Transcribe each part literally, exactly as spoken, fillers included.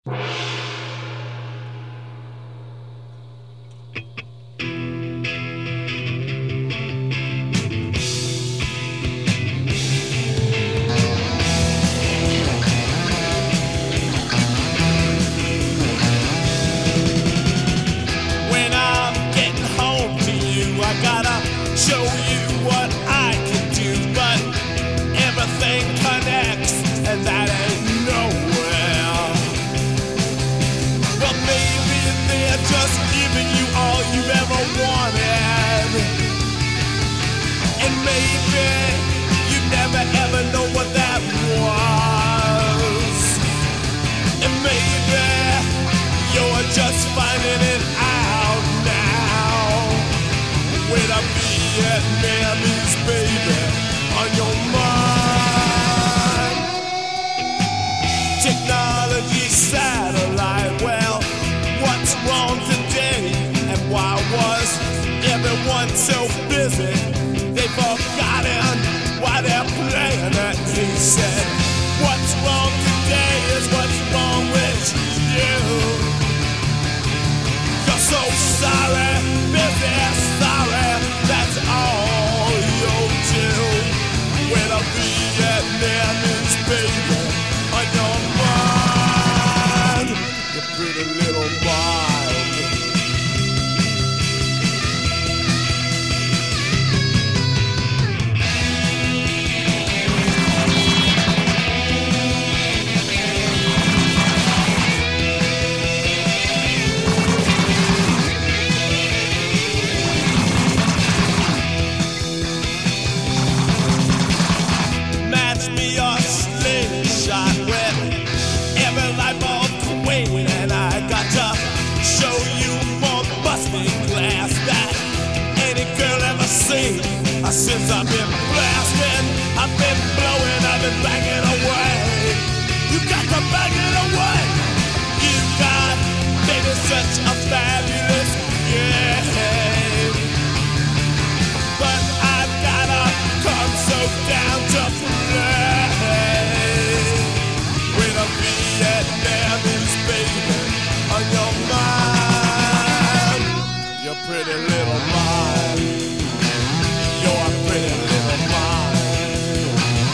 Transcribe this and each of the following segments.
Just finding it out now. With a Vietnamese baby on your mind. Technology satellite, well, what's wrong today? And why was everyone so busy? They've forgotten why they're playing it. He said, what's wrong today is what's wrong with you. So sorry, busy, sorry, that's all you'll do. With a Vietnamese baby on your mind, your pretty little mind. Since I've been blasting, I've been blowing, I've been banging away. You got to bang it away. You got, baby, such a fabulous game. But I've gotta come so down to play. With a Vietnamese baby on your mind. Your pretty little mind. Your pretty little mind.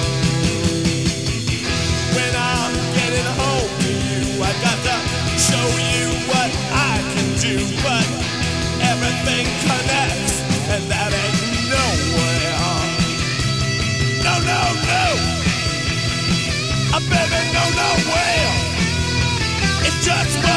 When I'm getting home to you, I got to show you what I can do. But everything connects, and that ain't nowhere. No, no, no. A baby, no, nowhere. It's just